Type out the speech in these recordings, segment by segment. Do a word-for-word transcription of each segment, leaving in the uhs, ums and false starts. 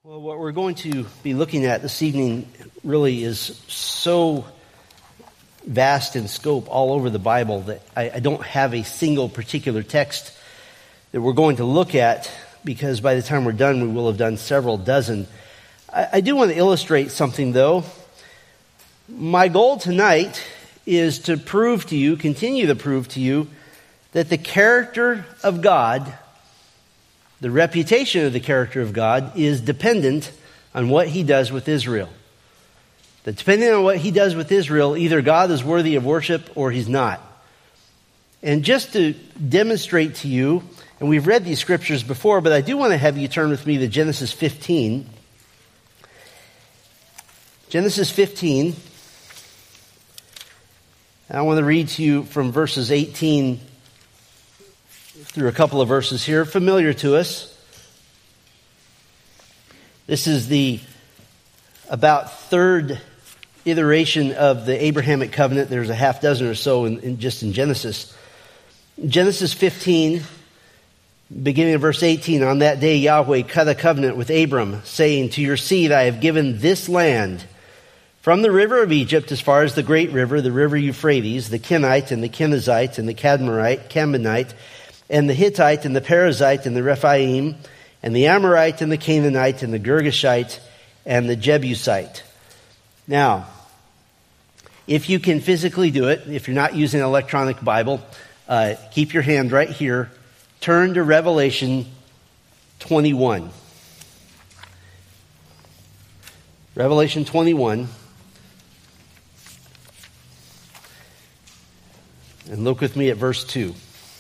Well, what we're going to be looking at this evening really is so vast in scope all over the Bible that I, I don't have a single particular text that we're going to look at, because by the time we're done, we will have done several dozen. I, I do want to illustrate something, though. My goal tonight is to prove to you, continue to prove to you, that the character of God, the reputation of the character of God, is dependent on what he does with Israel. That depending on what he does with Israel, either God is worthy of worship or he's not. And just to demonstrate to you, and we've read these scriptures before, but I do want to have you turn with me to Genesis fifteen. Genesis fifteen. I want to read to you from verses eighteen through a couple of verses here, familiar to us. This is the about third iteration of the Abrahamic covenant. There's a half dozen or so in, in just in Genesis. Genesis fifteen, beginning of verse eighteen, on that day Yahweh cut a covenant with Abram, saying, to your seed I have given this land, from the river of Egypt as far as the great river, the river Euphrates, the Kenite and the Kenizzite and the Cadmonite, Cambonite, and the Hittite and the Perizzite and the Rephaim, and the Amorite and the Canaanite and the Girgashite and the Jebusite. Now, if you can physically do it, if you're not using an electronic Bible, uh, keep your hand right here. Turn to Revelation twenty-one. Revelation twenty-one. And look with me at verse two.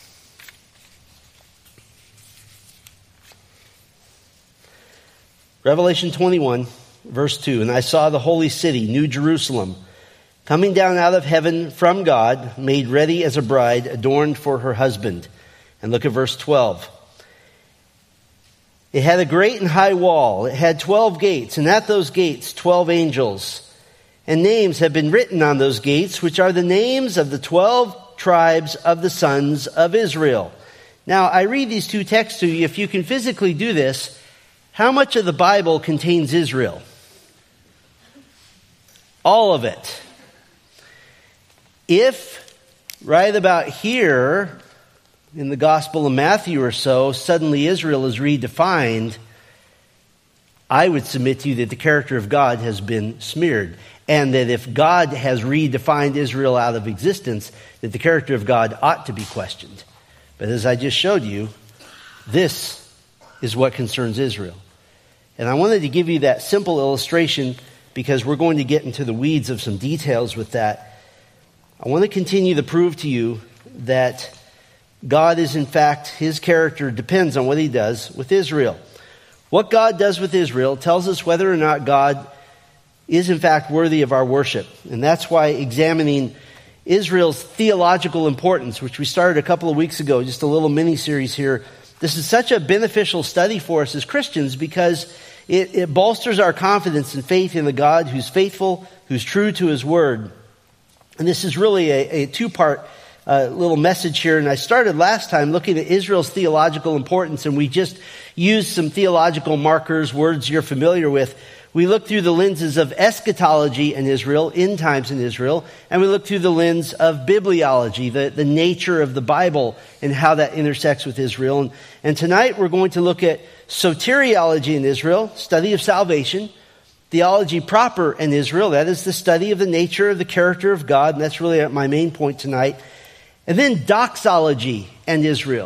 Revelation twenty-one, verse two. And I saw the holy city, New Jerusalem, coming down out of heaven from God, made ready as a bride, adorned for her husband. And look at verse twelve. It had a great and high wall. It had twelve gates, and at those gates twelve angels. And names have been written on those gates, which are the names of the twelve tribes of the sons of Israel. Now, I read these two texts to you. If you can physically do this, how much of the Bible contains Israel? All of it. If right about here in the Gospel of Matthew or so, suddenly Israel is redefined, I would submit to you that the character of God has been smeared. And that if God has redefined Israel out of existence, that the character of God ought to be questioned. But as I just showed you, this is what concerns Israel. And I wanted to give you that simple illustration because we're going to get into the weeds of some details with that. I want to continue to prove to you that God is, in fact, his character depends on what he does with Israel. What God does with Israel tells us whether or not God is, in fact, worthy of our worship. And that's why examining Israel's theological importance, which we started a couple of weeks ago, just a little mini-series here, this is such a beneficial study for us as Christians because it, it bolsters our confidence and faith in the God who's faithful, who's true to his word. And this is really a, a two-part uh, little message here. And I started last time looking at Israel's theological importance, and we just used some theological markers, words you're familiar with. We looked through the lenses of eschatology in Israel, end times in Israel, and we looked through the lens of bibliology, the, the nature of the Bible and how that intersects with Israel. And, and tonight we're going to look at soteriology in Israel, study of salvation, theology proper in Israel, that is the study of the nature of the character of God, and that's really my main point tonight. And then doxology in Israel.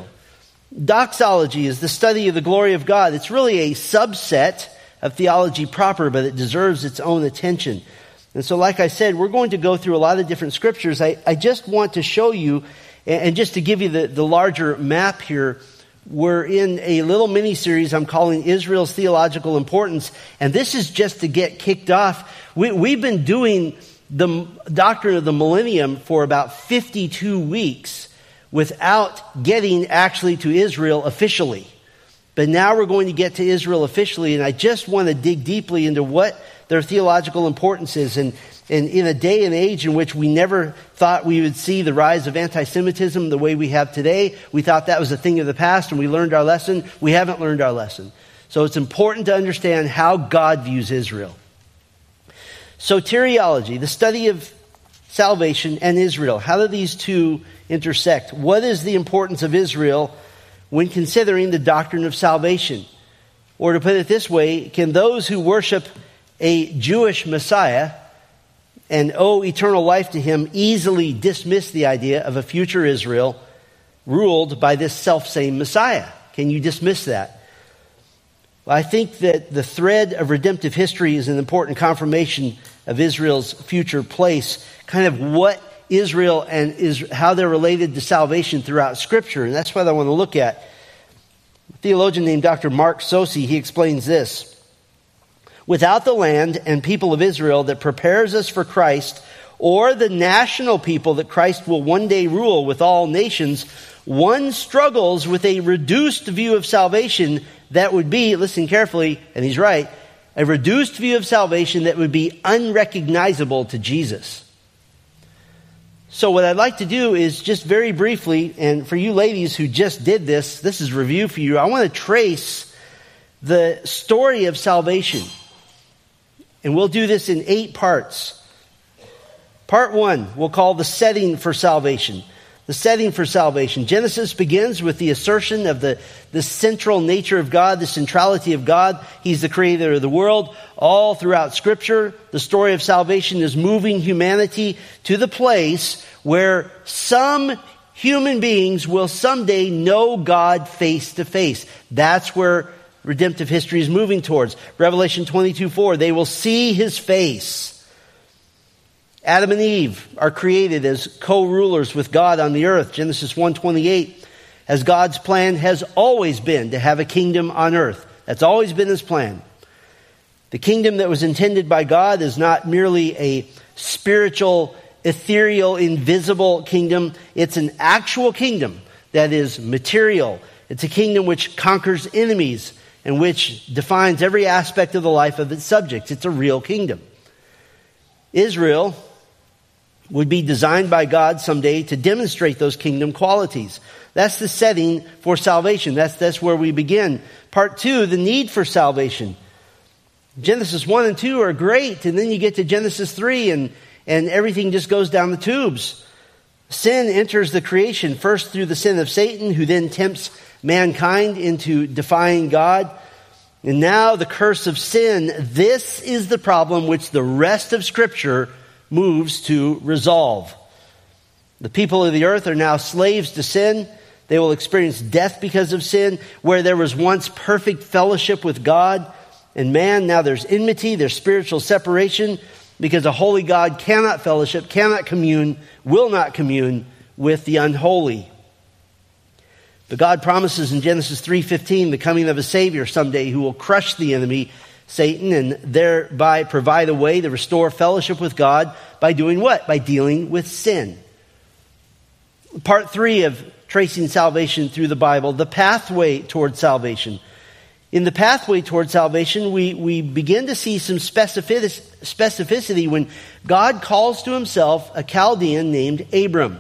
Doxology is the study of the glory of God. It's really a subset of theology proper, but it deserves its own attention. And so, like I said, we're going to go through a lot of different scriptures. I, I just want to show you, and just to give you the, the larger map here, we're in a little mini-series I'm calling Israel's Theological Importance, and this is just to get kicked off. We, we've been doing the doctrine of the millennium for about fifty-two weeks without getting actually to Israel officially. But now we're going to get to Israel officially, and I just want to dig deeply into what their theological importance is. And, and in a day and age in which we never thought we would see the rise of anti-Semitism the way we have today, we thought that was a thing of the past and we learned our lesson. We haven't learned our lesson. So it's important to understand how God views Israel. Soteriology, the study of salvation, and Israel. How do these two intersect? What is the importance of Israel when considering the doctrine of salvation? Or to put it this way, can those who worship a Jewish Messiah and owe eternal life to him easily dismiss the idea of a future Israel ruled by this self-same Messiah? Can you dismiss that? Well, I think that the thread of redemptive history is an important confirmation of Israel's future place, kind of what Israel and is how they're related to salvation throughout Scripture, and that's what I want to look at. A theologian named Doctor Mark Saucy, he explains this. Without the land and people of Israel that prepares us for Christ, or the national people that Christ will one day rule with all nations, one struggles with a reduced view of salvation that would be, listen carefully, and he's right, a reduced view of salvation that would be unrecognizable to Jesus. So what I'd like to do is just very briefly, and for you ladies who just did this, this is review for you. I want to trace the story of salvation. And we'll do this in eight parts. Part one, we'll call the setting for salvation. The setting for salvation. Genesis begins with the assertion of the, the central nature of God, the centrality of God. He's the creator of the world. All throughout Scripture, the story of salvation is moving humanity to the place where some human beings will someday know God face to face. That's where redemptive history is moving towards. Revelation twenty-two four, they will see his face. Adam and Eve are created as co-rulers with God on the earth. Genesis one twenty-eight, as God's plan has always been to have a kingdom on earth. That's always been his plan. The kingdom that was intended by God is not merely a spiritual, ethereal, invisible kingdom. It's an actual kingdom that is material. It's a kingdom which conquers enemies and which defines every aspect of the life of its subjects. It's a real kingdom. Israel would be designed by God someday to demonstrate those kingdom qualities. That's the setting for salvation. That's, that's where we begin. Part two, the need for salvation. Genesis one and two are great, and then you get to Genesis three and, and everything just goes down the tubes. Sin enters the creation, first through the sin of Satan, who then tempts mankind into defying God. And now the curse of sin. This is the problem which the rest of Scripture moves to resolve. The people of the earth are now slaves to sin. They will experience death because of sin. Where there was once perfect fellowship with God and man, now there's enmity, there's spiritual separation, because a holy God cannot fellowship, cannot commune, will not commune with the unholy. But God promises in Genesis three fifteen the coming of a Savior someday who will crush the enemy, Satan, and thereby provide a way to restore fellowship with God by doing what? By dealing with sin. Part three of tracing salvation through the Bible, the pathway toward salvation. In the pathway toward salvation, we, we begin to see some specific, specificity when God calls to himself a Chaldean named Abram.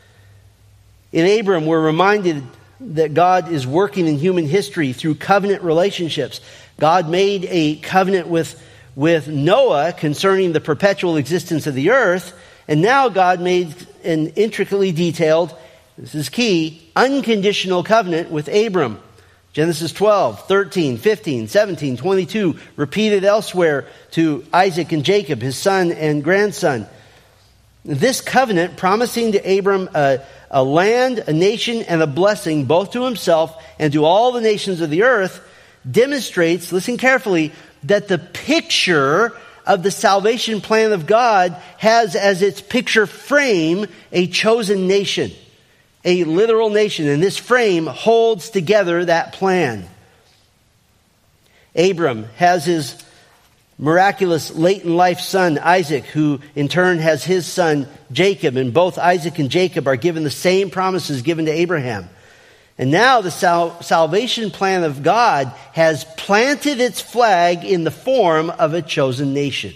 In Abram, we're reminded that God is working in human history through covenant relationships. God made a covenant with, with Noah concerning the perpetual existence of the earth, and now God made an intricately detailed, this is key, unconditional covenant with Abram. Genesis twelve, thirteen, fifteen, seventeen, twenty-two, repeated elsewhere to Isaac and Jacob, his son and grandson. This covenant promising to Abram a, a land, a nation, and a blessing both to himself and to all the nations of the earth demonstrates, listen carefully, that the picture of the salvation plan of God has as its picture frame a chosen nation, a literal nation, and this frame holds together that plan. Abram has his miraculous late-in-life son, Isaac, who in turn has his son, Jacob, and both Isaac and Jacob are given the same promises given to Abraham. And now the sal- salvation plan of God has planted its flag in the form of a chosen nation.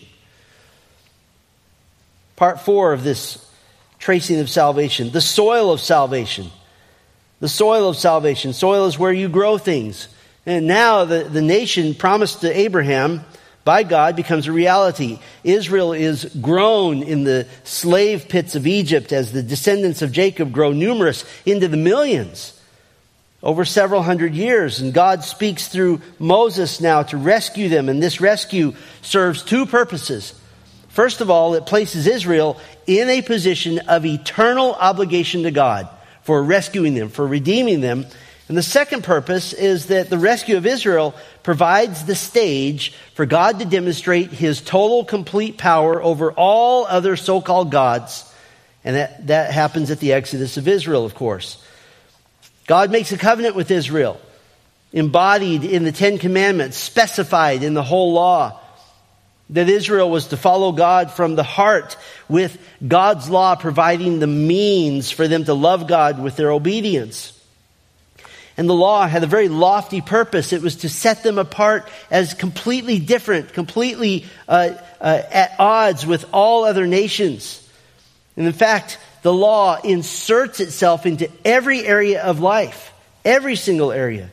Part four of this tracing of salvation, the soil of salvation. The soil of salvation. Soil is where you grow things. And now the, the nation promised to Abraham by God becomes a reality. Israel is grown in the slave pits of Egypt as the descendants of Jacob grow numerous into the millions over several hundred years. And God speaks through Moses now to rescue them. And this rescue serves two purposes. First of all, it places Israel in a position of eternal obligation to God for rescuing them, for redeeming them. And the second purpose is that the rescue of Israel provides the stage for God to demonstrate his total, complete power over all other so-called gods. And that, that happens at the Exodus of Israel, of course. God makes a covenant with Israel, embodied in the Ten Commandments, specified in the whole law, that Israel was to follow God from the heart, with God's law providing the means for them to love God with their obedience. And the law had a very lofty purpose. It was to set them apart as completely different, completely uh, uh, at odds with all other nations. And in fact, the law inserts itself into every area of life, every single area.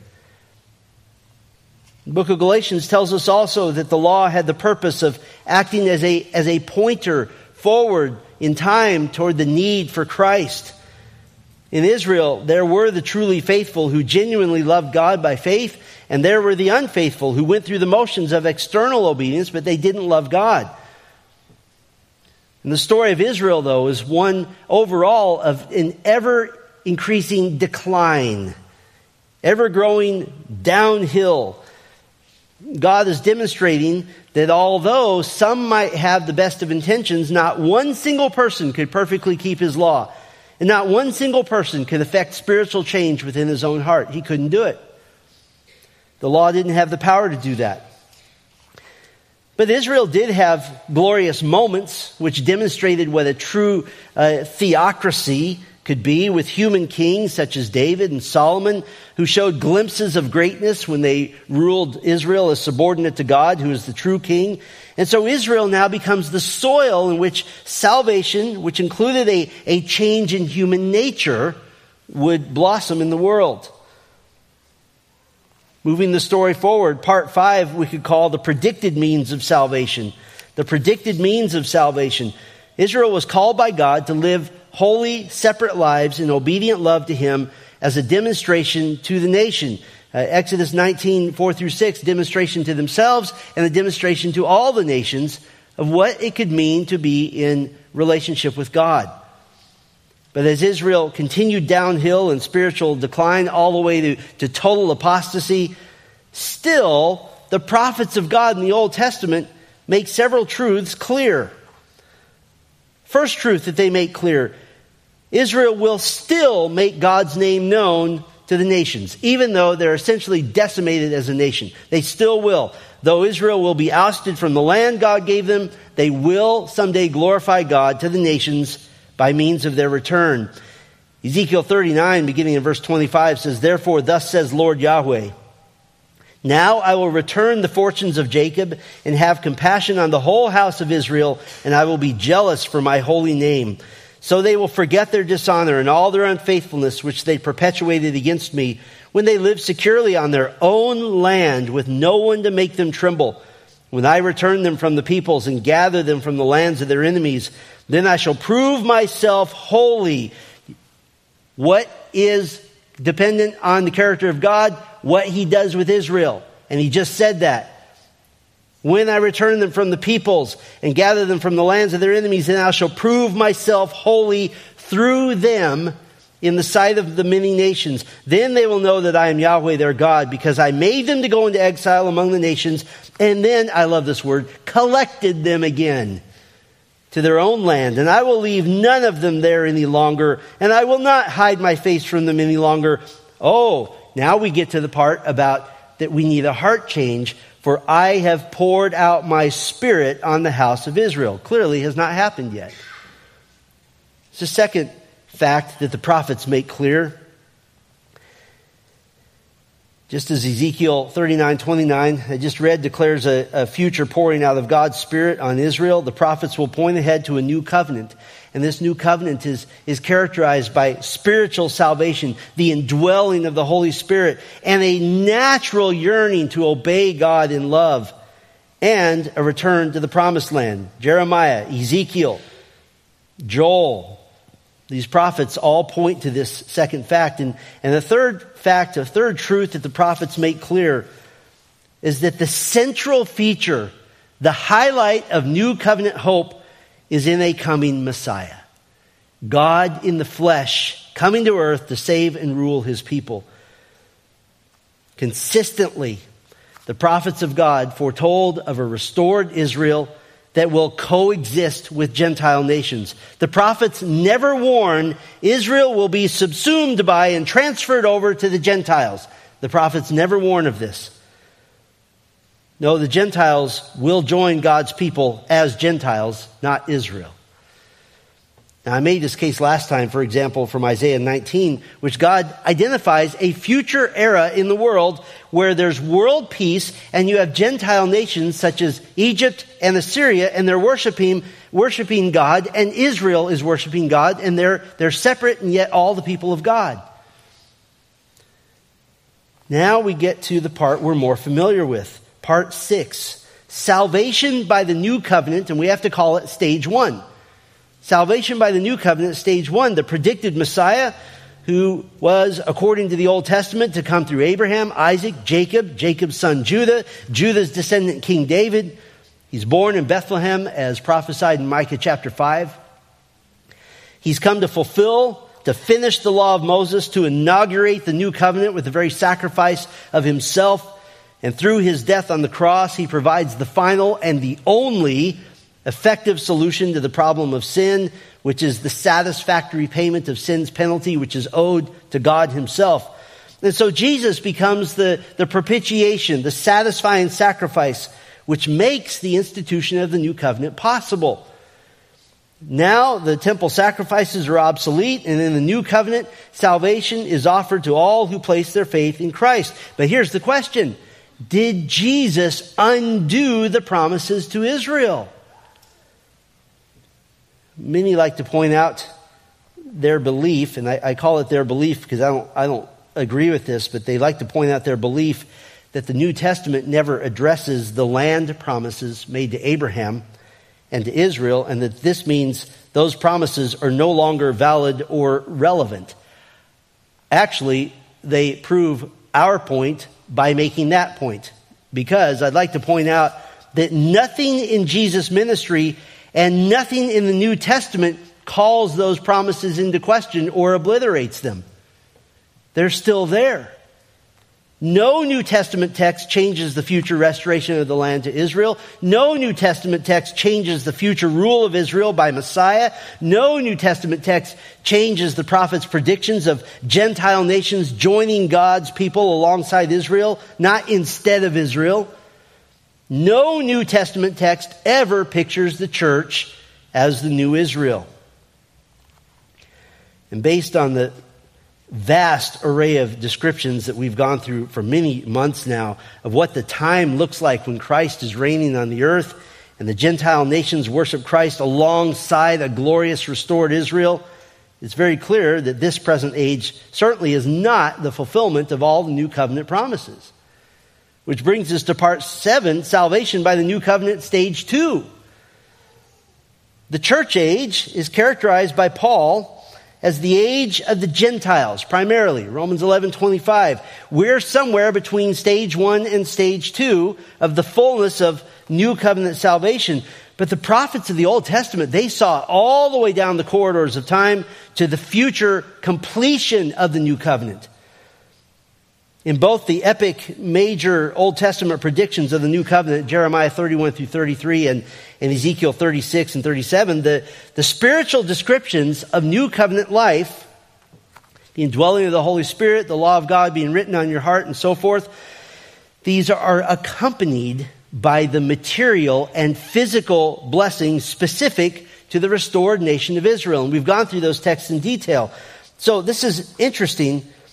The book of Galatians tells us also that the law had the purpose of acting as a, as a pointer forward in time toward the need for Christ. In Israel, there were the truly faithful who genuinely loved God by faith, and there were the unfaithful who went through the motions of external obedience, but they didn't love God. And the story of Israel, though, is one overall of an ever-increasing decline, ever-growing downhill. God is demonstrating that although some might have the best of intentions, not one single person could perfectly keep his law. And not one single person could affect spiritual change within his own heart. He couldn't do it. The law didn't have the power to do that. But Israel did have glorious moments which demonstrated what a true uh, theocracy could be, with human kings such as David and Solomon, who showed glimpses of greatness when they ruled Israel as subordinate to God, who is the true king. And so Israel now becomes the soil in which salvation, which included a, a change in human nature, would blossom in the world. Moving the story forward, part five we could call the predicted means of salvation. The predicted means of salvation. Israel was called by God to live holy, separate lives in obedient love to him as a demonstration to the nation. Uh, Exodus nineteen, four through six, demonstration to themselves and a demonstration to all the nations of what it could mean to be in relationship with God. But as Israel continued downhill in spiritual decline all the way to, to total apostasy, still the prophets of God in the Old Testament make several truths clear. First truth that they make clear: Israel will still make God's name known to the nations, even though they're essentially decimated as a nation. They still will. Though Israel will be ousted from the land God gave them, they will someday glorify God to the nations by means of their return. Ezekiel thirty-nine, beginning in verse twenty-five, says, "Therefore, thus says Lord Yahweh, now I will return the fortunes of Jacob and have compassion on the whole house of Israel, and I will be jealous for my holy name. So they will forget their dishonor and all their unfaithfulness which they perpetuated against me when they lived securely on their own land with no one to make them tremble. When I return them from the peoples and gather them from the lands of their enemies, then I shall prove myself holy." What is dependent on the character of God? What he does with Israel. And he just said that. When I return them from the peoples and gather them from the lands of their enemies, then I shall prove myself holy through them in the sight of the many nations. Then they will know that I am Yahweh their God, because I made them to go into exile among the nations, and then, I love this word, collected them again to their own land. And I will leave none of them there any longer, and I will not hide my face from them any longer. Oh, now we get to the part about that we need a heart change. For I have poured out my spirit on the house of Israel. Clearly has not happened yet. It's the second fact that the prophets make clear. Just as Ezekiel thirty-nine twenty-nine, I just read, declares a, a future pouring out of God's Spirit on Israel, the prophets will point ahead to a new covenant. And this new covenant is, is characterized by spiritual salvation, the indwelling of the Holy Spirit, and a natural yearning to obey God in love, and a return to the promised land. Jeremiah, Ezekiel, Joel, these prophets all point to this second fact. And, and the third fact, a third truth that the prophets make clear is that the central feature, the highlight of new covenant hope, is in a coming Messiah. God in the flesh, coming to earth to save and rule his people. Consistently, the prophets of God foretold of a restored Israel that will coexist with Gentile nations. The prophets never warn Israel will be subsumed by and transferred over to the Gentiles. The prophets never warn of this. No, the Gentiles will join God's people as Gentiles, not Israel. Now, I made this case last time, for example, from Isaiah nineteen, which God identifies a future era in the world where there's world peace and you have Gentile nations such as Egypt and Assyria, and they're worshiping, worshiping God, and Israel is worshiping God, and they're, they're separate and yet all the people of God. Now we get to the part we're more familiar with, part six, salvation by the new covenant, and we have to call it stage one. Salvation by the new covenant, stage one, the predicted Messiah, who was, according to the Old Testament, to come through Abraham, Isaac, Jacob, Jacob's son Judah, Judah's descendant King David. He's born in Bethlehem as prophesied in Micah chapter five. He's come to fulfill, to finish the law of Moses, to inaugurate the new covenant with the very sacrifice of himself. And through his death on the cross, he provides the final and the only effective solution to the problem of sin, which is the satisfactory payment of sin's penalty, which is owed to God himself. And so Jesus becomes the, the propitiation, the satisfying sacrifice, which makes the institution of the new covenant possible. Now the temple sacrifices are obsolete, and in the new covenant, salvation is offered to all who place their faith in Christ. But here's the question: did Jesus undo the promises to Israel? Many like to point out their belief, and I, I call it their belief because I don't, I don't agree with this, but they like to point out their belief that the New Testament never addresses the land promises made to Abraham and to Israel, and that this means those promises are no longer valid or relevant. Actually, they prove our point by making that point, because I'd like to point out that nothing in Jesus' ministry and nothing in the New Testament calls those promises into question or obliterates them. They're still there. No New Testament text changes the future restoration of the land to Israel. No New Testament text changes the future rule of Israel by Messiah. No New Testament text changes the prophet's predictions of Gentile nations joining God's people alongside Israel, not instead of Israel. No New Testament text ever pictures the church as the new Israel. And based on the vast array of descriptions that we've gone through for many months now of what the time looks like when Christ is reigning on the earth and the Gentile nations worship Christ alongside a glorious restored Israel, it's very clear that this present age certainly is not the fulfillment of all the new covenant promises. Which brings us to part seven, salvation by the new covenant, stage two. The church age is characterized by Paul as the age of the Gentiles, primarily. Romans eleven twenty-five. We're somewhere between stage one and stage two of the fullness of new covenant salvation. But the prophets of the Old Testament, they saw all the way down the corridors of time to the future completion of the new covenant. In both the epic major Old Testament predictions of the new covenant, Jeremiah thirty-one through thirty-three and, and Ezekiel thirty-six and thirty-seven, the, the spiritual descriptions of new covenant life, the indwelling of the Holy Spirit, the law of God being written on your heart and so forth, these are accompanied by the material and physical blessings specific to the restored nation of Israel. And we've gone through those texts in detail. So this is interesting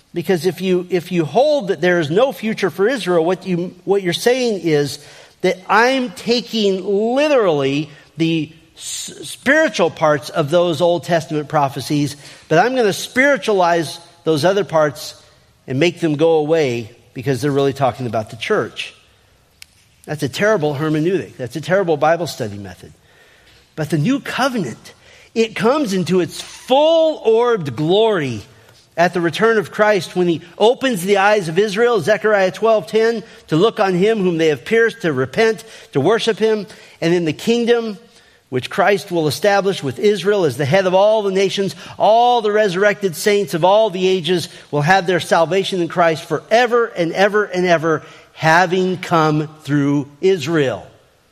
Because if you if you hold that there is no future for Israel, what you what you're saying is that I'm taking literally the s- spiritual parts of those Old Testament prophecies, but I'm going to spiritualize those other parts and make them go away because they're really talking about the church. That's a terrible hermeneutic. That's a terrible Bible study method. But the new covenant, it comes into its full-orbed glory at the return of Christ when he opens the eyes of Israel, Zechariah twelve ten, to look on him whom they have pierced, to repent, to worship him. And in the kingdom, which Christ will establish with Israel as the head of all the nations, all the resurrected saints of all the ages will have their salvation in Christ forever and ever and ever, having come through Israel.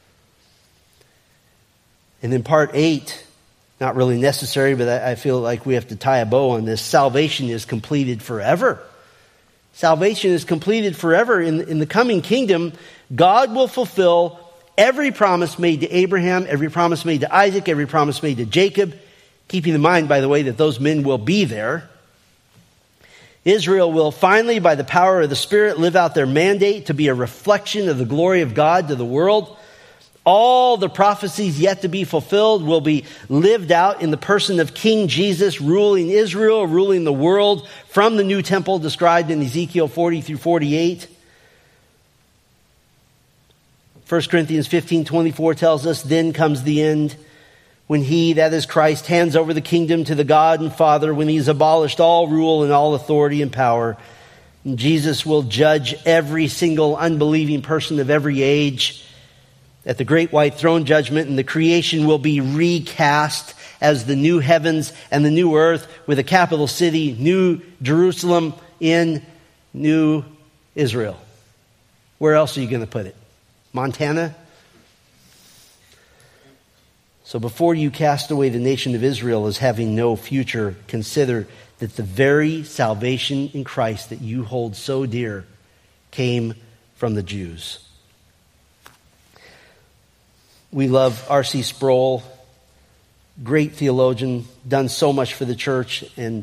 And then part eight, not really necessary, but I feel like we have to tie a bow on this. Salvation is completed forever. Salvation is completed forever. In, in the coming kingdom, God will fulfill every promise made to Abraham, every promise made to Isaac, every promise made to Jacob, keeping in mind, by the way, that those men will be there. Israel will finally, by the power of the Spirit, live out their mandate to be a reflection of the glory of God to the world. All the prophecies yet to be fulfilled will be lived out in the person of King Jesus, ruling Israel, ruling the world from the new temple described in Ezekiel forty through forty-eight. First Corinthians fifteen twenty-four tells us, then comes the end, when he, that is Christ, hands over the kingdom to the God and Father, when he has abolished all rule and all authority and power. And Jesus will judge every single unbelieving person of every age at the great white throne judgment, and the creation will be recast as the new heavens and the new earth with a capital city, New Jerusalem in New Israel. Where else are you going to put it? Montana? So before you cast away the nation of Israel as having no future, consider that the very salvation in Christ that you hold so dear came from the Jews. We love R C Sproul, great theologian, done so much for the church. And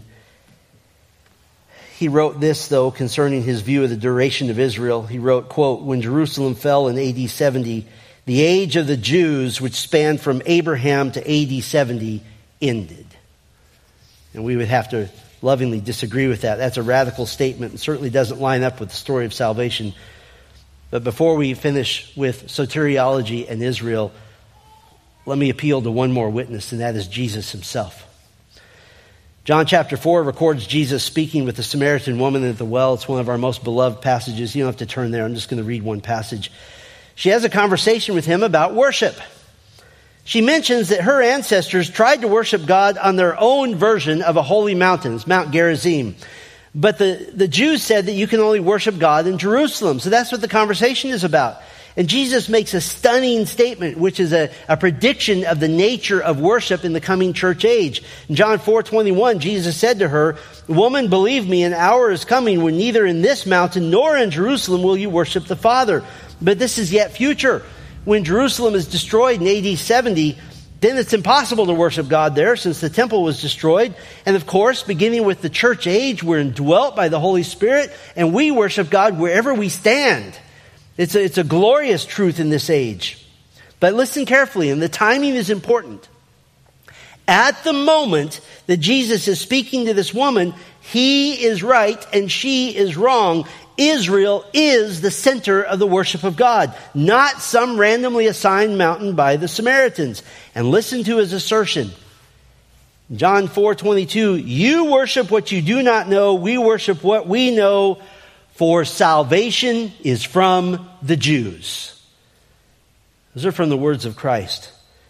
he wrote this, though, concerning his view of the duration of Israel. He wrote, quote, when Jerusalem fell in A D seventy, the age of the Jews, which spanned from Abraham to A D seventy, ended. And we would have to lovingly disagree with that. That's a radical statement and certainly doesn't line up with the story of salvation. But before we finish with soteriology and Israel, let me appeal to one more witness, and that is Jesus himself. John chapter four records Jesus speaking with the Samaritan woman at the well. It's one of our most beloved passages. You don't have to turn there. I'm just going to read one passage. She has a conversation with him about worship. She mentions that her ancestors tried to worship God on their own version of a holy mountain. It's Mount Gerizim. But the, the Jews said that you can only worship God in Jerusalem. So that's what the conversation is about. And Jesus makes a stunning statement, which is a, a prediction of the nature of worship in the coming church age. In John four twenty-one, Jesus said to her, woman, believe me, an hour is coming when neither in this mountain nor in Jerusalem will you worship the Father. But this is yet future. When Jerusalem is destroyed in A D seventy, then it's impossible to worship God there since the temple was destroyed. And of course, beginning with the church age, we're indwelt by the Holy Spirit, and we worship God wherever we stand. It's a, it's a glorious truth in this age. But listen carefully, and the timing is important. At the moment that Jesus is speaking to this woman, he is right and she is wrong. Israel is the center of the worship of God, not some randomly assigned mountain by the Samaritans. And listen to his assertion. John four twenty-two, you worship what you do not know, we worship what we know, for salvation is from the Jews. Those are from the words of Christ.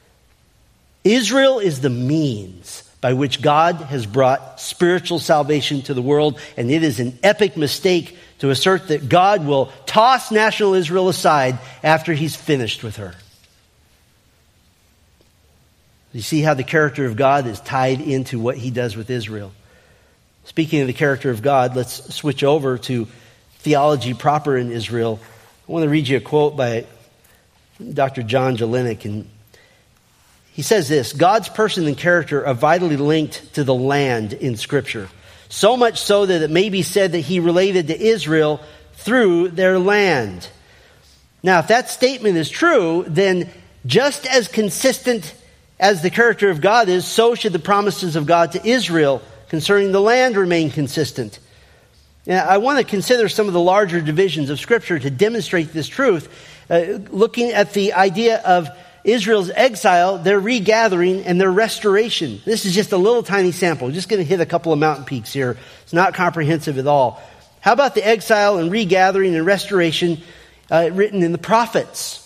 Israel is the means by which God has brought spiritual salvation to the world, and it is an epic mistake to assert that God will toss national Israel aside after he's finished with her. You see how the character of God is tied into what he does with Israel. Speaking of the character of God, let's switch over to theology proper in Israel. I want to read you a quote by Doctor John Jelenic, and he says this: God's person and character are vitally linked to the land in Scripture. so much so that it may be said that he related to Israel through their land. Now, if that statement is true, then just as consistent as the character of God is, so should the promises of God to Israel concerning the land remain consistent. Now, I want to consider some of the larger divisions of Scripture to demonstrate this truth, uh, looking at the idea of Israel's exile, their regathering, and their restoration. This is just a little tiny sample. Just going to hit a couple of mountain peaks here. It's not comprehensive at all. How about the exile and regathering and restoration uh, written in the prophets?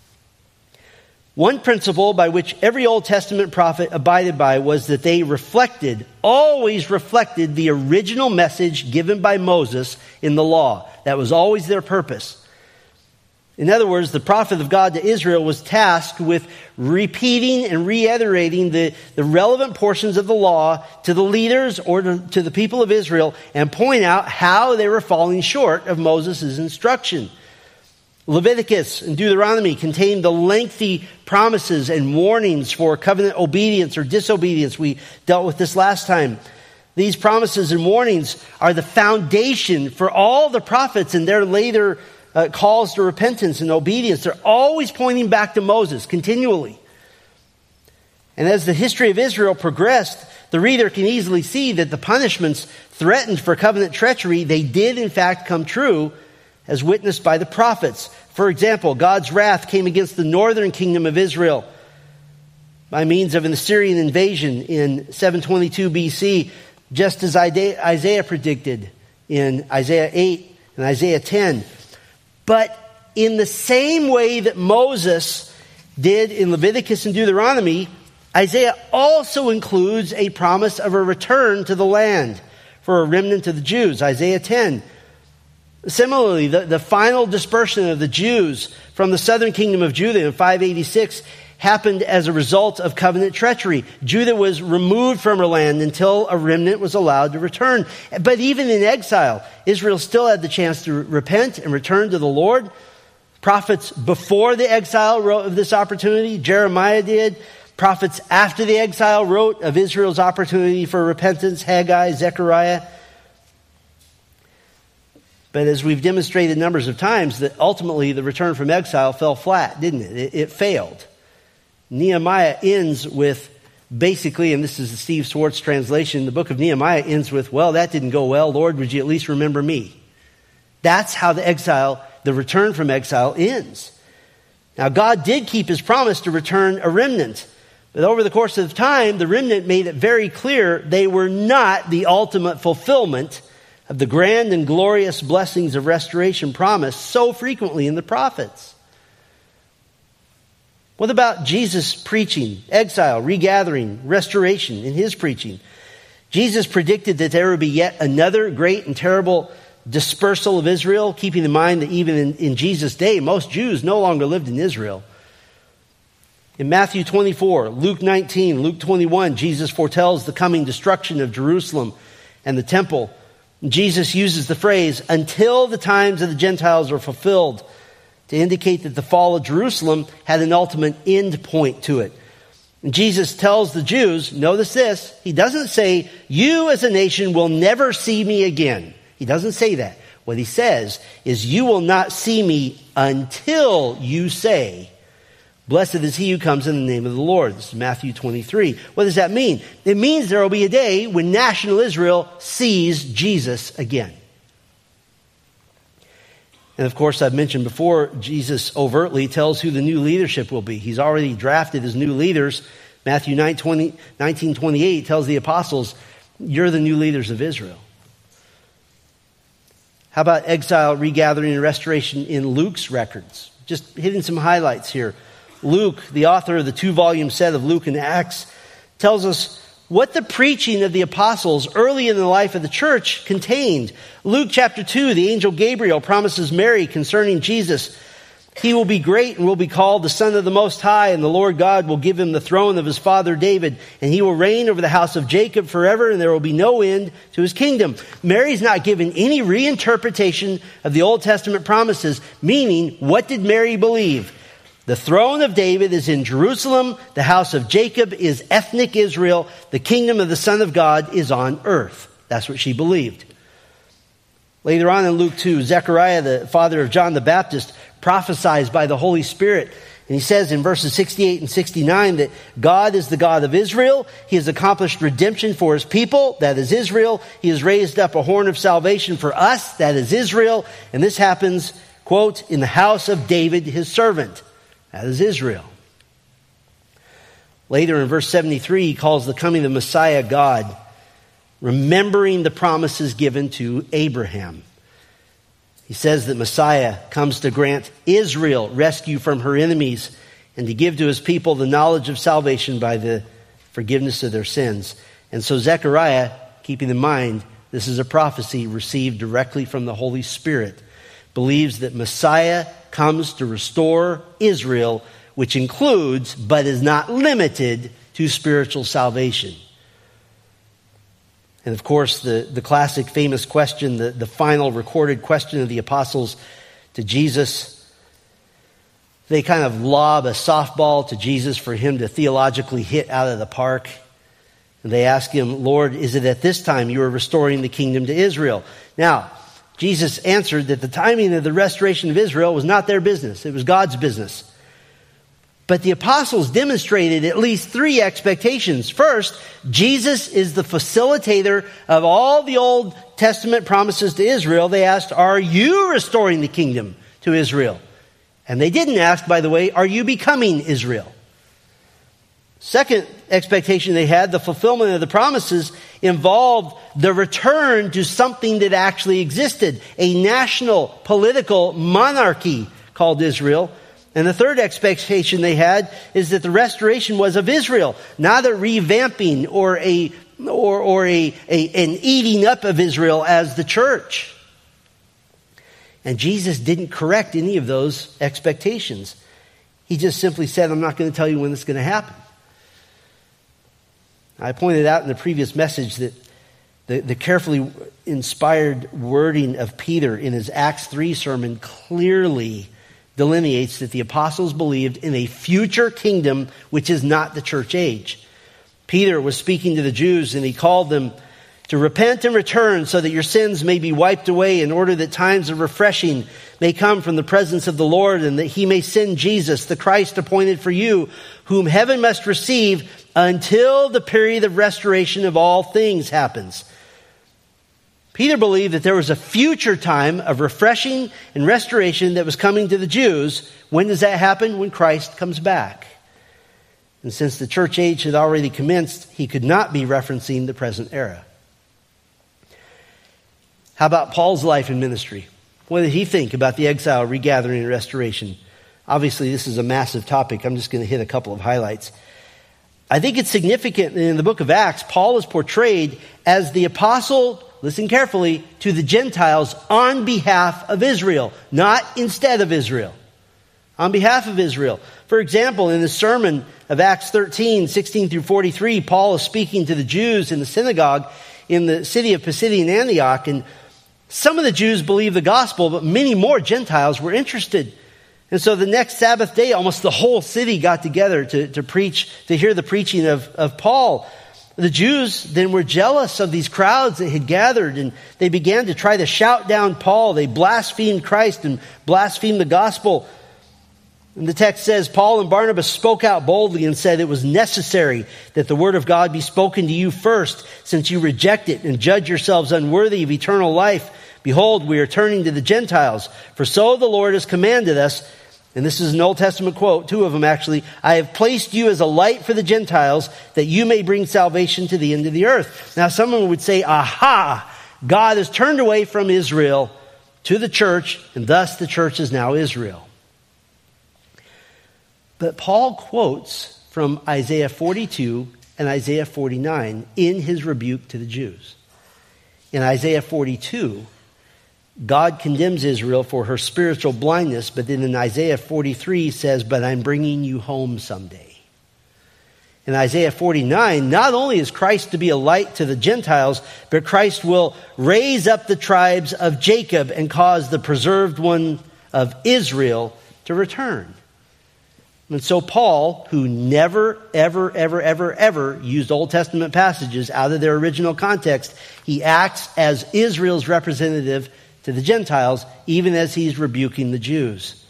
One principle by which every Old Testament prophet abided by was that they reflected, always reflected the original message given by Moses in the law. That was always their purpose. In other words, the prophet of God to Israel was tasked with repeating and reiterating the, the relevant portions of the law to the leaders or to, to the people of Israel and point out how they were falling short of Moses' instruction. Leviticus and Deuteronomy contain the lengthy promises and warnings for covenant obedience or disobedience. We dealt with this last time. These promises and warnings are the foundation for all the prophets and their later uh, calls to repentance and obedience. They're always pointing back to Moses continually. And as the history of Israel progressed, the reader can easily see that the punishments threatened for covenant treachery, they did in fact come true, as witnessed by the prophets. For example, God's wrath came against the northern kingdom of Israel by means of an Assyrian invasion in seven twenty-two B C, just as Isaiah predicted in Isaiah eight and Isaiah ten. But in the same way that Moses did in Leviticus and Deuteronomy, Isaiah also includes a promise of a return to the land for a remnant of the Jews, Isaiah ten. Similarly, the, the final dispersion of the Jews from the southern kingdom of Judah in five eighty-six happened as a result of covenant treachery. Judah was removed from her land until a remnant was allowed to return. But even in exile, Israel still had the chance to repent and return to the Lord. Prophets before the exile wrote of this opportunity. Jeremiah did. Prophets after the exile wrote of Israel's opportunity for repentance. Haggai, Zechariah. But as we've demonstrated numbers of times, that ultimately the return from exile fell flat, didn't it? It, it failed. Nehemiah ends with basically, and this is the Steve Swartz translation, the book of Nehemiah ends with, well, that didn't go well. Lord, would you at least remember me? That's how the exile, the return from exile ends. Now, God did keep his promise to return a remnant. But over the course of time, the remnant made it very clear they were not the ultimate fulfillment of the grand and glorious blessings of restoration promised so frequently in the prophets. What about Jesus' preaching, exile, regathering, restoration in his preaching? Jesus predicted that there would be yet another great and terrible dispersal of Israel, keeping in mind that even in, in Jesus' day, most Jews no longer lived in Israel. In Matthew twenty-four, Luke nineteen, Luke twenty-one, Jesus foretells the coming destruction of Jerusalem and the temple. Jesus uses the phrase, until the times of the Gentiles are fulfilled, to indicate that the fall of Jerusalem had an ultimate end point to it. And Jesus tells the Jews, notice this, he doesn't say, you as a nation will never see me again. He doesn't say that. What he says is, you will not see me until you say, blessed is he who comes in the name of the Lord. This is Matthew twenty-three. What does that mean? It means there will be a day when national Israel sees Jesus again. And of course, I've mentioned before, Jesus overtly tells who the new leadership will be. He's already drafted his new leaders. Matthew nineteen twenty-eight tells the apostles, you're the new leaders of Israel. How about exile, regathering, and restoration in Luke's records? Just hitting some highlights here. Luke, the author of the two-volume set of Luke and Acts, tells us what the preaching of the apostles early in the life of the church contained. Luke chapter two, the angel Gabriel promises Mary concerning Jesus, he will be great and will be called the Son of the Most High, and the Lord God will give him the throne of his father David, and he will reign over the house of Jacob forever, and there will be no end to his kingdom. Mary's not given any reinterpretation of the Old Testament promises, meaning, what did Mary believe? The throne of David is in Jerusalem. The house of Jacob is ethnic Israel. The kingdom of the Son of God is on earth. That's what she believed. Later on in Luke two, Zechariah, the father of John the Baptist, prophesies by the Holy Spirit. And he says in verses sixty-eight and sixty-nine that God is the God of Israel. He has accomplished redemption for his people, that is Israel. He has raised up a horn of salvation for us, that is Israel. And this happens, quote, in the house of David, his servant, that is Israel. Later in verse seventy-three, he calls the coming of the Messiah God, remembering the promises given to Abraham. He says that Messiah comes to grant Israel rescue from her enemies and to give to his people the knowledge of salvation by the forgiveness of their sins. And so Zechariah, keeping in mind this is a prophecy received directly from the Holy Spirit, believes that Messiah comes to restore Israel, which includes, but is not limited to, spiritual salvation. And of course, the, the classic famous question, the, the final recorded question of the apostles to Jesus, they kind of lob a softball to Jesus for him to theologically hit out of the park. And they ask him, Lord, is it at this time you are restoring the kingdom to Israel? Now, Jesus answered that the timing of the restoration of Israel was not their business. It was God's business. But the apostles demonstrated at least three expectations. First, Jesus is the facilitator of all the Old Testament promises to Israel. They asked, are you restoring the kingdom to Israel? And they didn't ask, by the way, are you becoming Israel? Second expectation they had, the fulfillment of the promises, involved the return to something that actually existed, a national political monarchy called Israel. And the third expectation they had is that the restoration was of Israel, not a revamping or a or or a, a an eating up of Israel as the church. And Jesus didn't correct any of those expectations. He just simply said, I'm not going to tell you when it's going to happen. I pointed out in the previous message that the, the carefully inspired wording of Peter in his Acts three sermon clearly delineates that the apostles believed in a future kingdom which is not the church age. Peter was speaking to the Jews and he called them to repent and return so that your sins may be wiped away, in order that times of refreshing may come from the presence of the Lord, and that he may send Jesus, the Christ appointed for you, whom heaven must receive until the period of restoration of all things happens. Peter believed that there was a future time of refreshing and restoration that was coming to the Jews. When does that happen? When Christ comes back. And since the church age had already commenced, he could not be referencing the present era. How about Paul's life and ministry? What did he think about the exile, regathering, and restoration? Obviously, this is a massive topic. I'm just going to hit a couple of highlights. I think it's significant that in the book of Acts, Paul is portrayed as the apostle, listen carefully, to the Gentiles on behalf of Israel, not instead of Israel. On behalf of Israel. For example, in the sermon of Acts thirteen, sixteen through forty-three, Paul is speaking to the Jews in the synagogue in the city of Pisidian Antioch, and some of the Jews believed the gospel, but many more Gentiles were interested. And so the next Sabbath day, almost the whole city got together to, to preach, to hear the preaching of, of Paul. The Jews then were jealous of these crowds that had gathered, and they began to try to shout down Paul. They blasphemed Christ and blasphemed the gospel. And the text says, Paul and Barnabas spoke out boldly and said, it was necessary that the word of God be spoken to you first, since you reject it and judge yourselves unworthy of eternal life. Behold, we are turning to the Gentiles, for so the Lord has commanded us. And this is an Old Testament quote, two of them actually. I have placed you as a light for the Gentiles, that you may bring salvation to the end of the earth. Now someone would say, aha, God has turned away from Israel to the church, and thus the church is now Israel. But Paul quotes from Isaiah forty-two and Isaiah forty-nine in his rebuke to the Jews. In Isaiah forty-two, God condemns Israel for her spiritual blindness, but then in Isaiah forty-three says, but I'm bringing you home someday. In Isaiah forty-nine, not only is Christ to be a light to the Gentiles, but Christ will raise up the tribes of Jacob and cause the preserved one of Israel to return. And so Paul, who never, ever, ever, ever, ever used Old Testament passages out of their original context, he acts as Israel's representative to the Gentiles, even as he's rebuking the Jews.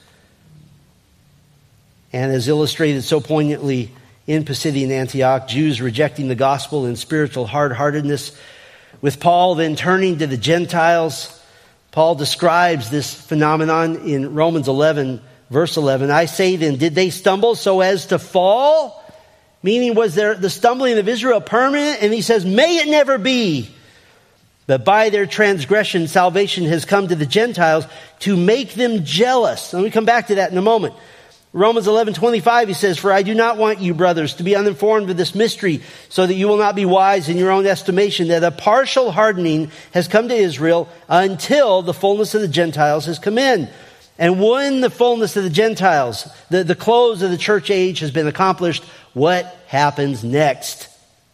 And as illustrated so poignantly in Pisidian Antioch, Jews rejecting the gospel in spiritual hard-heartedness, with Paul then turning to the Gentiles, Paul describes this phenomenon in Romans eleven, verse eleven. I say then, did they stumble so as to fall? Meaning, was there the stumbling of Israel permanent? And he says, may it never be. But by their transgression, salvation has come to the Gentiles to make them jealous. Let me come back to that in a moment. Romans eleven twenty-five, he says, for I do not want you, brothers, to be uninformed of this mystery, so that you will not be wise in your own estimation, that a partial hardening has come to Israel until the fullness of the Gentiles has come in. And when the fullness of the Gentiles, the, the close of the church age has been accomplished, what happens next?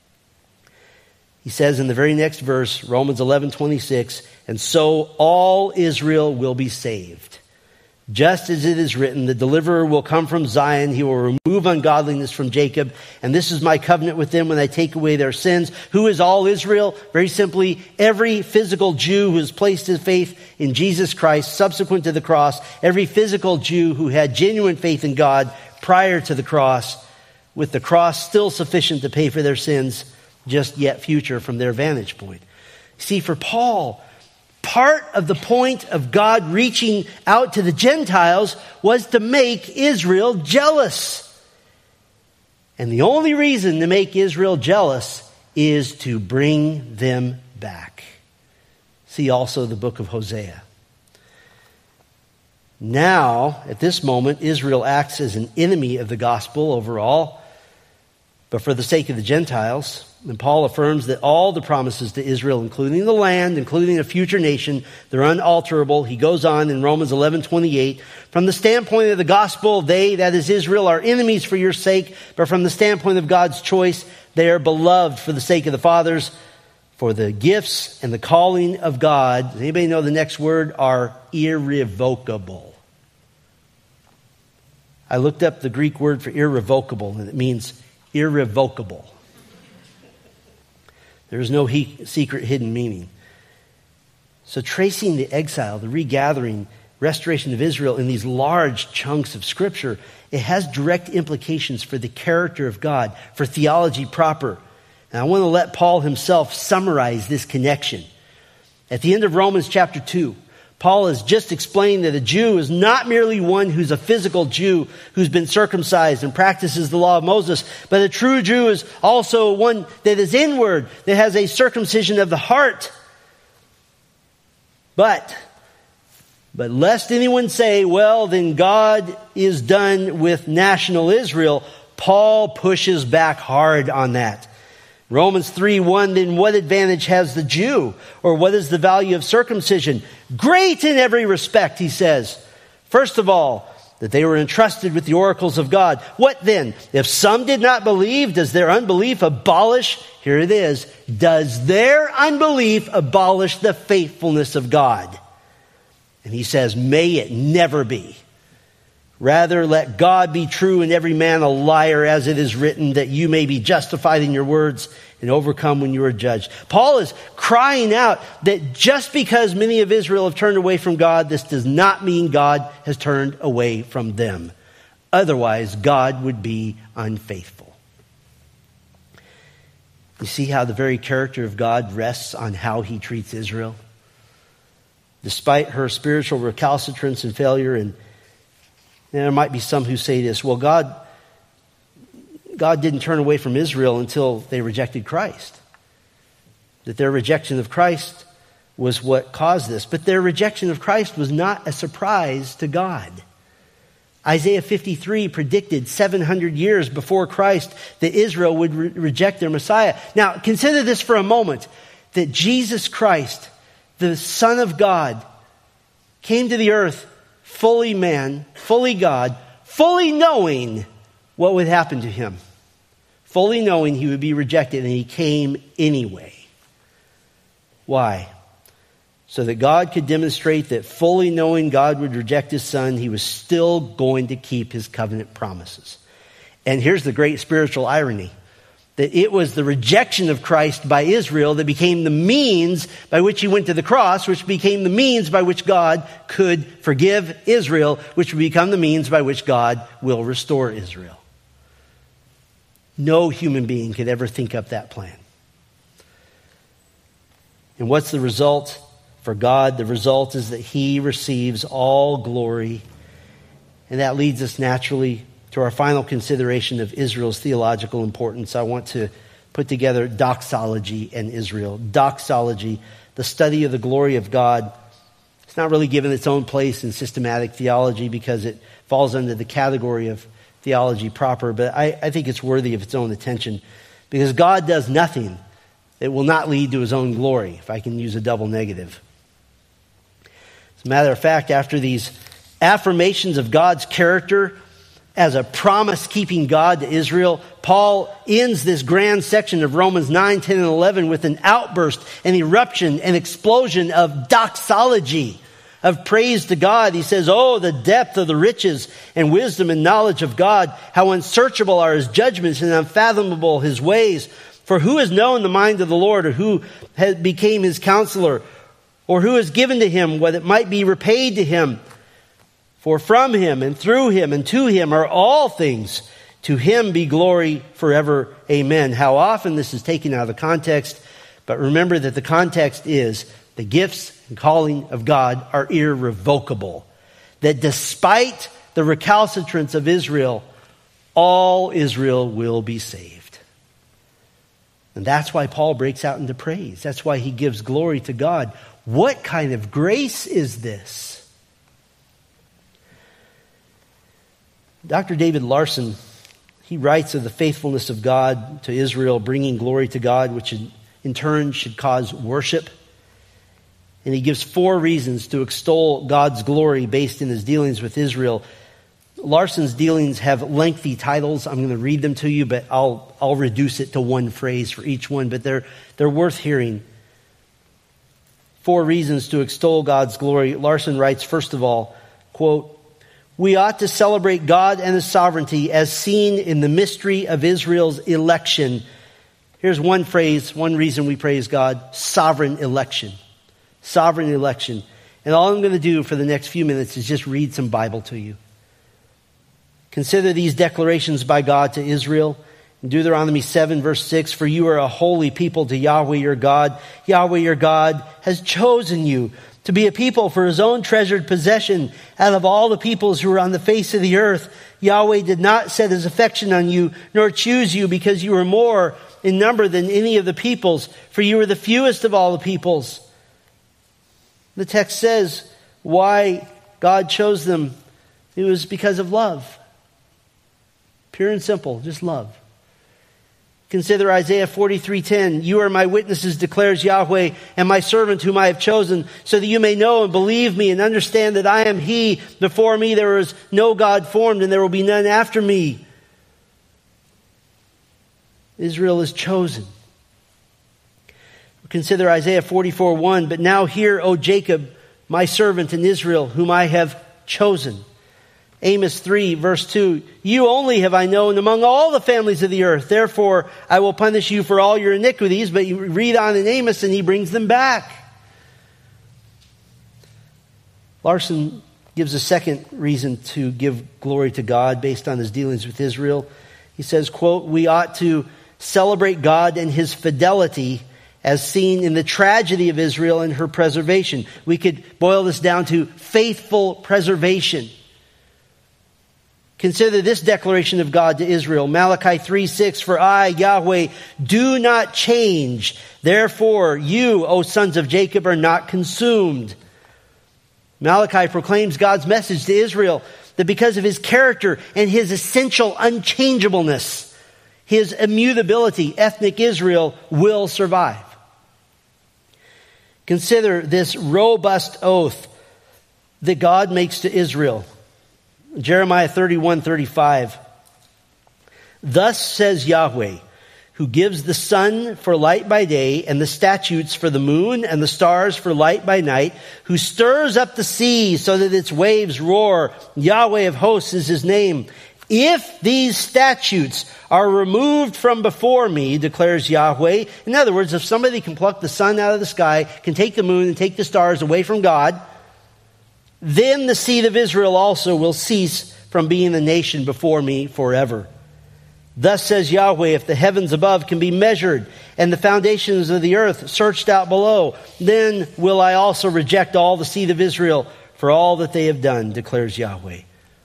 He says in the very next verse, Romans eleven twenty-six, and so all Israel will be saved. Just as it is written, the deliverer will come from Zion. He will remove ungodliness from Jacob. And this is my covenant with them when I take away their sins. Who is all Israel? Very simply, every physical Jew who has placed his faith in Jesus Christ subsequent to the cross. Every physical Jew who had genuine faith in God prior to the cross, with the cross still sufficient to pay for their sins, just yet future from their vantage point. See, for Paul, part of the point of God reaching out to the Gentiles was to make Israel jealous. And the only reason to make Israel jealous is to bring them back. See also the book of Hosea. Now, at this moment, Israel acts as an enemy of the gospel overall, but for the sake of the Gentiles. And Paul affirms that all the promises to Israel, including the land, including a future nation, they're unalterable. He goes on in Romans eleven twenty-eight, from the standpoint of the gospel, they, that is Israel, are enemies for your sake, but from the standpoint of God's choice, they are beloved for the sake of the fathers. For the gifts and the calling of God, does anybody know the next word, are irrevocable. I looked up the Greek word for irrevocable, and it means irrevocable. There is no he- secret hidden meaning. So tracing the exile, the regathering, restoration of Israel in these large chunks of Scripture, it has direct implications for the character of God, for theology proper. And I want to let Paul himself summarize this connection. At the end of Romans chapter two, Paul has just explained that a Jew is not merely one who's a physical Jew who's been circumcised and practices the law of Moses, but a true Jew is also one that is inward, that has a circumcision of the heart. But, but lest anyone say, well, then God is done with national Israel, Paul pushes back hard on that. Romans three one, then what advantage has the Jew? Or what is the value of circumcision? Great in every respect, he says. First of all, that they were entrusted with the oracles of God. What then? If some did not believe, does their unbelief abolish? Here it is. Does their unbelief abolish the faithfulness of God? And he says, may it never be. Rather, let God be true and every man a liar, as it is written, that you may be justified in your words and overcome when you are judged. Paul is crying out that just because many of Israel have turned away from God, this does not mean God has turned away from them. Otherwise, God would be unfaithful. You see how the very character of God rests on how he treats Israel? Despite her spiritual recalcitrance and failure, and And there might be some who say this, well, God, God didn't turn away from Israel until they rejected Christ. That their rejection of Christ was what caused this. But their rejection of Christ was not a surprise to God. Isaiah fifty-three predicted seven hundred years before Christ that Israel would re- reject their Messiah. Now, consider this for a moment, that Jesus Christ, the Son of God, came to the earth fully man, fully God, fully knowing what would happen to him. Fully knowing he would be rejected, and he came anyway. Why? so that God could demonstrate that fully knowing God would reject his son, he was still going to keep his covenant promises. And here's the great spiritual irony, that it was the rejection of Christ by Israel that became the means by which he went to the cross, which became the means by which God could forgive Israel, which would become the means by which God will restore Israel. No human being could ever think up that plan. And what's the result for God? The result is that he receives all glory. And that leads us naturally to our final consideration of Israel's theological importance. I want to put together doxology and Israel. Doxology, the study of the glory of God. It's not really given its own place in systematic theology because it falls under the category of theology proper, but I, I think it's worthy of its own attention because God does nothing that will not lead to his own glory, if I can use a double negative. As a matter of fact, after these affirmations of God's character as a promise-keeping God to Israel, Paul ends this grand section of Romans nine, ten, and eleven with an outburst, an eruption, an explosion of doxology, of praise to God. He says, oh, the depth of the riches and wisdom and knowledge of God, how unsearchable are his judgments and unfathomable his ways. For who has known the mind of the Lord, or who has became his counselor, or who has given to him what it might be repaid to him? For from him and through him and to him are all things. To him be glory forever. Amen. How often this is taken out of the context, but remember that the context is the gifts and calling of God are irrevocable. That despite the recalcitrance of Israel, all Israel will be saved. And that's why Paul breaks out into praise. That's why he gives glory to God. What kind of grace is this? Doctor David Larson, he writes of the faithfulness of God to Israel, bringing glory to God, which in, in turn should cause worship. And he gives four reasons to extol God's glory based in his dealings with Israel. Larson's dealings have lengthy titles. I'm going to read them to you, but I'll I'll reduce it to one phrase for each one, but they're they're worth hearing. Four reasons to extol God's glory. Larson writes, first of all, quote, we ought to celebrate God and his sovereignty as seen in the mystery of Israel's election. Here's one phrase, one reason we praise God, sovereign election. Sovereign election. And all I'm going to do for the next few minutes is just read some Bible to you. Consider these declarations by God to Israel. In Deuteronomy seven verse six, for you are a holy people to Yahweh your God. Yahweh your God has chosen you to be a people for his own treasured possession out of all the peoples who are on the face of the earth. Yahweh did not set his affection on you, nor choose you because you were more in number than any of the peoples, for you were the fewest of all the peoples. The text says why God chose them. It was because of love. Pure and simple, just love. Consider Isaiah forty-three ten. You are my witnesses, declares Yahweh, and my servant whom I have chosen, so that you may know and believe me and understand that I am he. Before me there is no God formed, and there will be none after me. Israel is chosen. Consider Isaiah forty-four one. But now hear, O Jacob, my servant, and Israel, whom I have chosen. Amos three verse two, you only have I known among all the families of the earth. Therefore, I will punish you for all your iniquities. But you read on in Amos and he brings them back. Larson gives a second reason to give glory to God based on his dealings with Israel. He says, quote, we ought to celebrate God and his fidelity as seen in the tragedy of Israel and her preservation. We could boil this down to faithful preservation. Consider this declaration of God to Israel. Malachi three six, for I, Yahweh, do not change. Therefore, you, O sons of Jacob, are not consumed. Malachi proclaims God's message to Israel that because of his character and his essential unchangeableness, his immutability, ethnic Israel will survive. Consider this robust oath that God makes to Israel. Jeremiah thirty-one thirty-five. Thus says Yahweh, who gives the sun for light by day and the statutes for the moon and the stars for light by night, who stirs up the sea so that its waves roar. Yahweh of hosts is his name. If these statutes are removed from before me, declares Yahweh. In other words, if somebody can pluck the sun out of the sky, can take the moon and take the stars away from God, then the seed of Israel also will cease from being a nation before me forever. Thus says Yahweh, if the heavens above can be measured and the foundations of the earth searched out below, then will I also reject all the seed of Israel for all that they have done, declares Yahweh.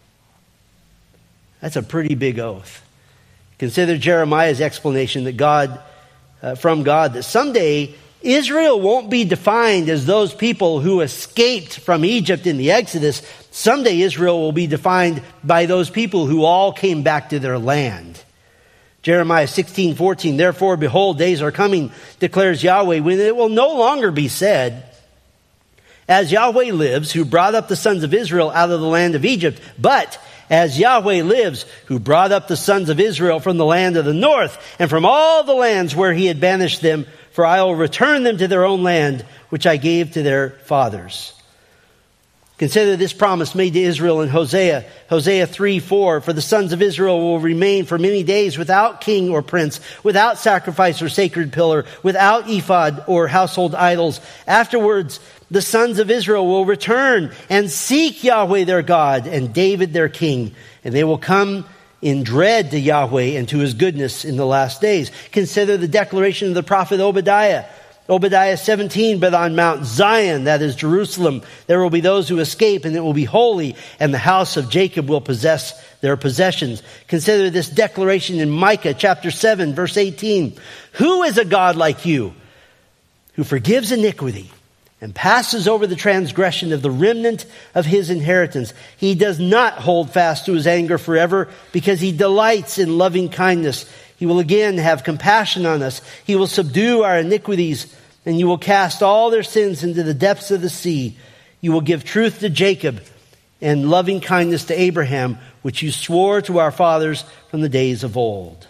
That's a pretty big oath. Consider Jeremiah's explanation that God, uh, from God, that someday Israel won't be defined as those people who escaped from Egypt in the Exodus. Someday Israel will be defined by those people who all came back to their land. Jeremiah sixteen fourteen, therefore, behold, days are coming, declares Yahweh, when it will no longer be said, as Yahweh lives, who brought up the sons of Israel out of the land of Egypt, but as Yahweh lives, who brought up the sons of Israel from the land of the north, and from all the lands where he had banished them, for I will return them to their own land, which I gave to their fathers. Consider this promise made to Israel in Hosea, Hosea three four, for the sons of Israel will remain for many days without king or prince, without sacrifice or sacred pillar, without ephod or household idols. Afterwards, the sons of Israel will return and seek Yahweh their God and David their king, and they will come in dread to Yahweh and to his goodness in the last days. Consider the declaration of the prophet Obadiah. Obadiah seventeen, but on Mount Zion, that is Jerusalem, there will be those who escape, and it will be holy, and the house of Jacob will possess their possessions. Consider this declaration in Micah chapter seven, verse eighteen. Who is a God like you, who forgives iniquity and passes over the transgression of the remnant of his inheritance? He does not hold fast to his anger forever, because he delights in loving kindness. He will again have compassion on us. He will subdue our iniquities, and you will cast all their sins into the depths of the sea. You will give truth to Jacob and loving kindness to Abraham, which you swore to our fathers from the days of old.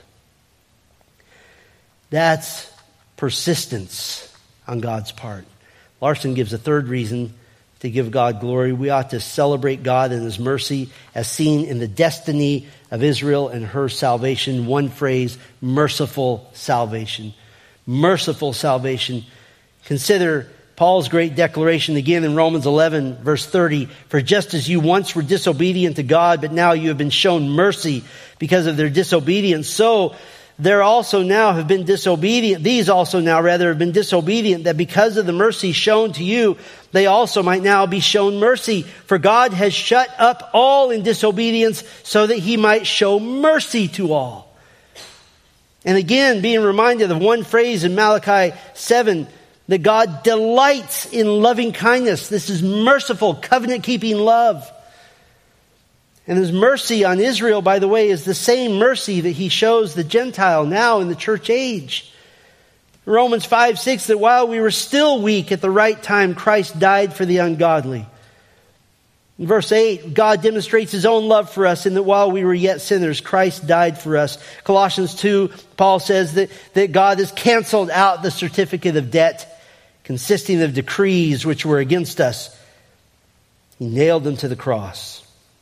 That's persistence on God's part. Larson gives a third reason to give God glory. We ought to celebrate God and his mercy as seen in the destiny of Israel and her salvation. One phrase, merciful salvation. Merciful salvation. Consider Paul's great declaration again in Romans eleven, verse thirty. For just as you once were disobedient to God, but now you have been shown mercy because of their disobedience, so there also now have been disobedient, these also now rather have been disobedient, that because of the mercy shown to you, they also might now be shown mercy. For God has shut up all in disobedience so that he might show mercy to all. And again, being reminded of one phrase in Malachi seven, that God delights in loving kindness. This is merciful, covenant-keeping love. And his mercy on Israel, by the way, is the same mercy that he shows the Gentile now in the church age. Romans five six, that while we were still weak at the right time, Christ died for the ungodly. In verse eight, God demonstrates his own love for us in that while we were yet sinners, Christ died for us. Colossians two, Paul says that, that God has canceled out the certificate of debt consisting of decrees which were against us. He nailed them to the cross.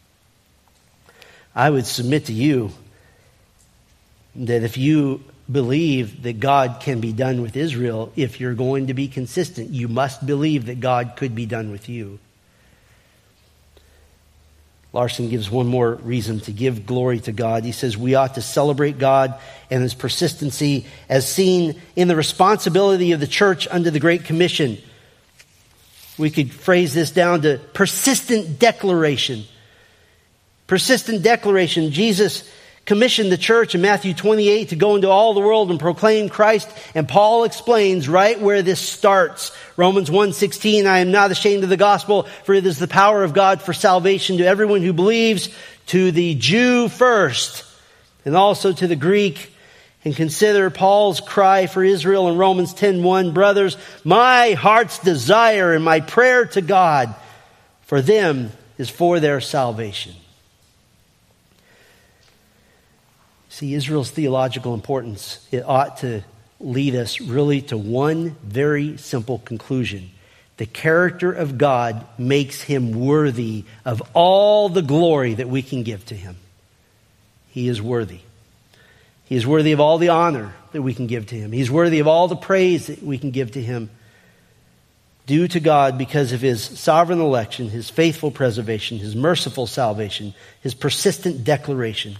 I would submit to you that if you believe that God can be done with Israel, if you're going to be consistent, you must believe that God could be done with you. Larson gives one more reason to give glory to God. He says we ought to celebrate God and his persistency as seen in the responsibility of the church under the Great Commission. We could phrase this down to persistent declaration. Persistent declaration. Jesus commissioned the church in Matthew twenty-eight to go into all the world and proclaim Christ. And Paul explains right where this starts. Romans one sixteen, I am not ashamed of the gospel, for it is the power of God for salvation to everyone who believes, to the Jew first, and also to the Greek. And consider Paul's cry for Israel in Romans ten one, brothers, my heart's desire and my prayer to God for them is for their salvation. See, Israel's theological importance, it ought to lead us really to one very simple conclusion. The character of God makes him worthy of all the glory that we can give to him. He is worthy. He is worthy of all the honor that we can give to him. He's worthy of all the praise that we can give to him. Due to God because of his sovereign election, his faithful preservation, his merciful salvation, his persistent declaration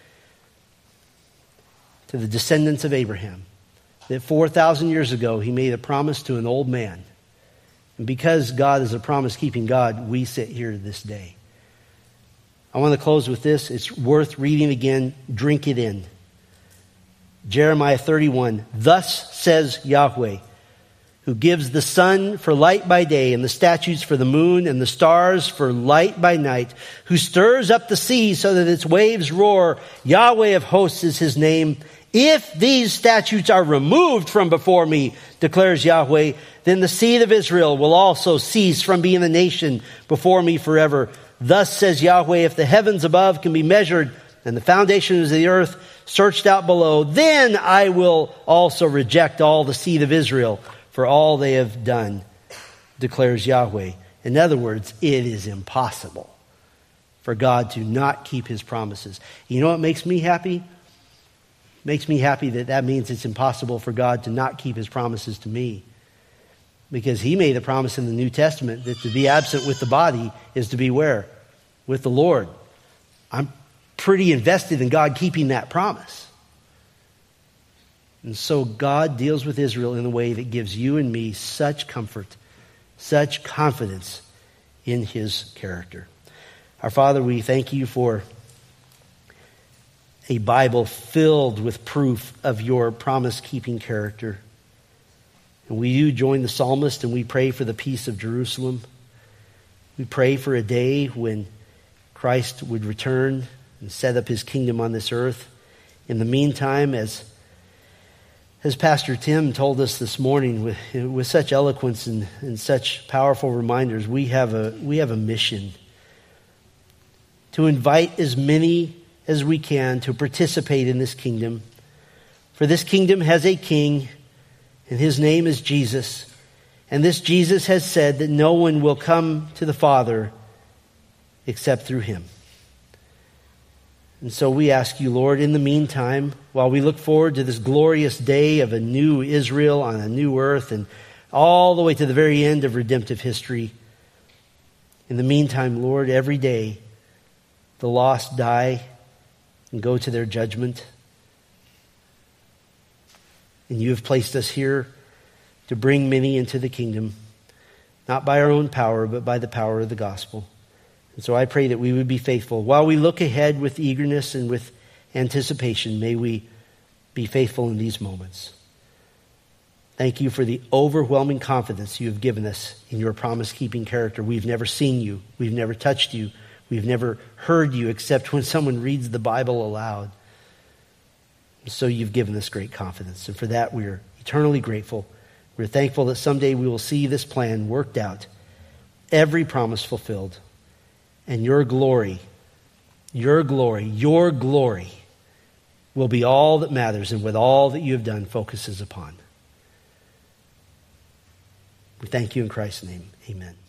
to the descendants of Abraham that four thousand years ago he made a promise to an old man. And because God is a promise-keeping God, we sit here this day. I want to close with this. It's worth reading again. Drink it in. Jeremiah thirty-one. Thus says Yahweh, who gives the sun for light by day and the statutes for the moon and the stars for light by night, who stirs up the sea so that its waves roar. Yahweh of hosts is his name. If these statutes are removed from before me, declares Yahweh, then the seed of Israel will also cease from being a nation before me forever. Thus says Yahweh, if the heavens above can be measured and the foundations of the earth searched out below, then I will also reject all the seed of Israel for all they have done, declares Yahweh. In other words, it is impossible for God to not keep his promises. You know what makes me happy? Makes me happy that that means it's impossible for God to not keep his promises to me. Because he made a promise in the New Testament that to be absent with the body is to be where? With the Lord. I'm pretty invested in God keeping that promise. And so God deals with Israel in a way that gives you and me such comfort, such confidence in his character. Our Father, we thank you for a Bible filled with proof of your promise-keeping character. And we do join the psalmist and we pray for the peace of Jerusalem. We pray for a day when Christ would return and set up his kingdom on this earth. In the meantime, as, as Pastor Tim told us this morning with, with such eloquence and, and such powerful reminders, we have a, we have a mission to invite as many as we can to participate in this kingdom. For this kingdom has a king, and his name is Jesus. And this Jesus has said that no one will come to the Father except through him. And so we ask you, Lord, in the meantime, while we look forward to this glorious day of a new Israel on a new earth and all the way to the very end of redemptive history, in the meantime, Lord, every day the lost die and go to their judgment. And you have placed us here to bring many into the kingdom, not by our own power, but by the power of the gospel. And so I pray that we would be faithful. While we look ahead with eagerness and with anticipation, may we be faithful in these moments. Thank you for the overwhelming confidence you have given us in your promise-keeping character. We've never seen you. We've never touched you. We've never heard you except when someone reads the Bible aloud. And so you've given us great confidence. And for that, we are eternally grateful. We're thankful that someday we will see this plan worked out, every promise fulfilled, and your glory, your glory, your glory will be all that matters and what all that you have done focuses upon. We thank you in Christ's name. Amen.